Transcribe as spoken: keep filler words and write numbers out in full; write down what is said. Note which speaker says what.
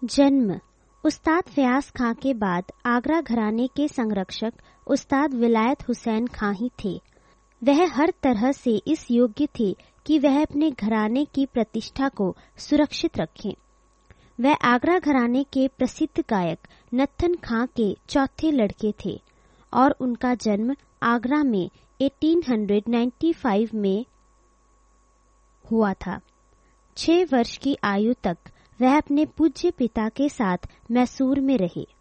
Speaker 1: जन्म। उस्ताद फयाज खां के बाद आगरा घराने के संरक्षक उस्ताद विलायत हुसैन खां ही थे। वह हर तरह से इस योग्य थे कि वह अपने घराने की प्रतिष्ठा को सुरक्षित रखें। वह आगरा घराने के प्रसिद्ध गायक नत्थन खां के चौथे लड़के थे और उनका जन्म आगरा में अठारह सौ पचानवे में हुआ था। छह वर्ष की आयु तक वह अपने पूज्य पिता के साथ मैसूर में रहे।